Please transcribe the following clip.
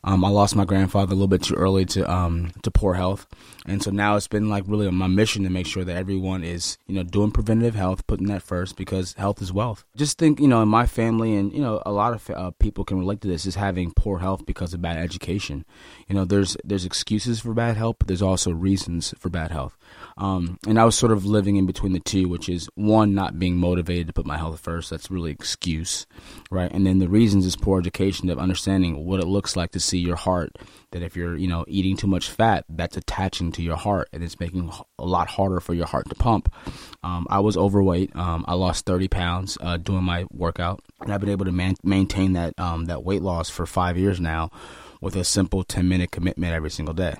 I lost my grandfather a little bit too early to poor health, and so now it's been like really my mission to make sure that everyone is doing preventative health, putting that first because health is wealth. Just think in my family, and a lot of people can relate to this, is having poor health because of bad education. There's excuses for bad health, but there's also reasons for bad health. And I was sort of living in between the two, which is one, not being motivated to put my health first. That's really excuse, right? And then the reasons is poor education of understanding what it looks like to see your heart, that if you're, eating too much fat, that's attaching to your heart and it's making a lot harder for your heart to pump. I was overweight. I lost 30 pounds doing my workout, and I've been able to maintain that weight loss for 5 years now with a simple 10-minute commitment every single day.